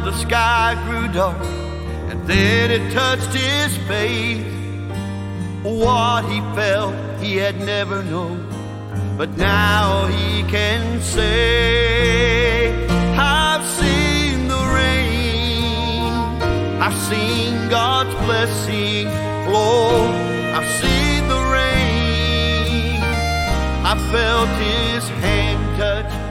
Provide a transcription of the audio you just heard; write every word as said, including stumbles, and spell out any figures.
the sky grew dark, and then it touched his face. What he felt he had never known, but now he can say, I've seen the rain, I've seen God's blessing flow, I've seen the rain, I felt his hand touch